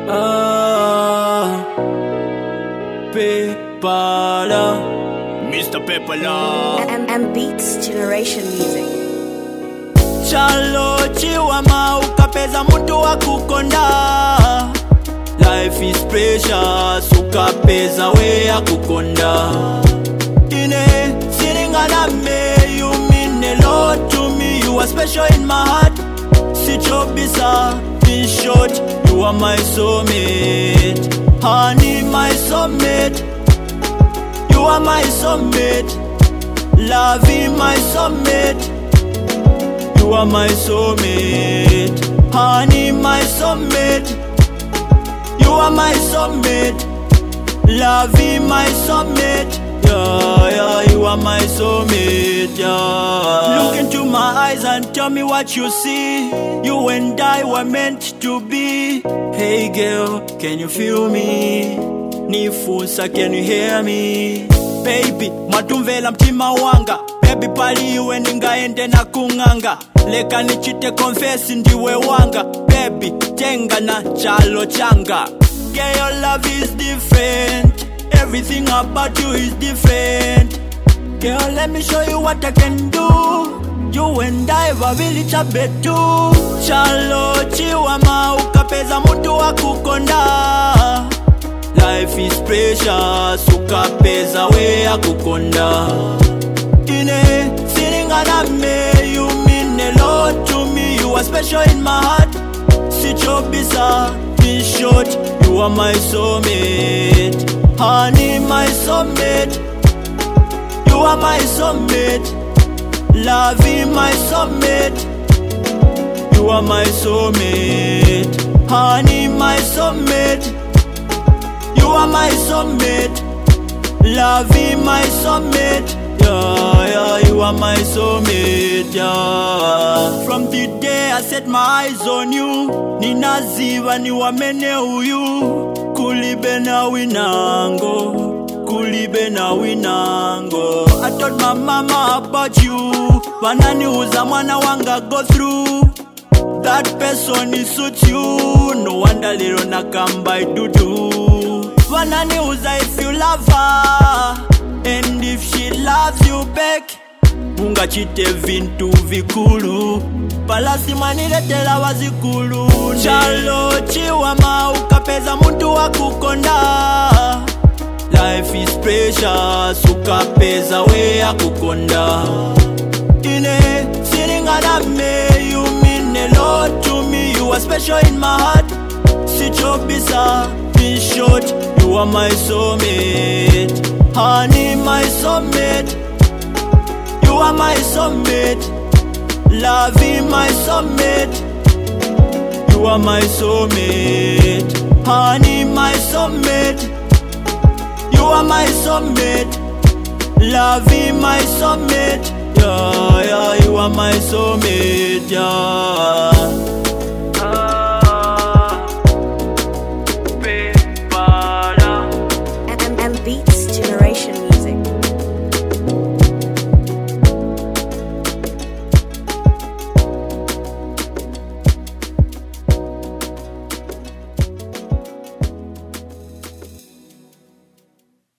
Pepala, Mr. Pepala, and Beats Generation Music. Chalo chiwama ukapeza muntu wa kukonda. Life is precious, ukapeza we ya kukonda. Ine siningana me, you mean a lot to me. You are special in my heart. Sichobisa, in short, you are my soulmate. Honey, my soulmate. You are my soulmate. Lovey, my soulmate. You are my soulmate. Honey, my soulmate. You are my soulmate. Lovey, my soulmate. Yeah, you are my soulmate, yeah. Look into my eyes and tell me what you see. You and I were meant to be. Hey girl, can you feel me? Nifusa, can you hear me? Baby, matumvela mtima wanga. Baby pali iwe ningaende na kunganga. Leka nichite confess ndiwe wanga. Baby, tenga na chalo changa. Girl, your love is different. Everything about you is different. Girl, let me show you what I can do. You and I wawili chabetu. Chalo chiwama ukapeza muntu wa kukonda. Life is precious, ukapeza we ya kukonda. Ine siningana me, you mean a lot to me. You are special in my heart. Sichobisa, in short, you are my soulmate. Honey, my soulmate. You are my soulmate. Lovey, my soulmate. You are my soulmate. Honey, my soulmate. You are my soulmate. Lovey, my soulmate. Yeah, you are my soulmate, yeah. From the day I set my eyes on you, ninaziva ni wamene uyu. Kulibe na winango, kulibe na winango. I told my mama about you. Wanani uza mwana wanga go through. That person is suits you. No wonder lero na come by dudu. Wanani uza if you love her, and if she loves you back. Bunga chite vintu vikulu. Palasi maniletela wazikulu. Chalo chiwama ukapeza muntu wa kukonda. Life is precious, ukapeza we ya kukonda. Ine siningana me, you mean a lot to me. You are special in my heart. Sichobisa, in short, you are my soulmate. Honey, my soulmate. You are my soulmate. Lovey, my soulmate. You are my soulmate. Honey, my soulmate. You are my soulmate. Lovey, my soulmate. Yeah, you are my soulmate, yeah.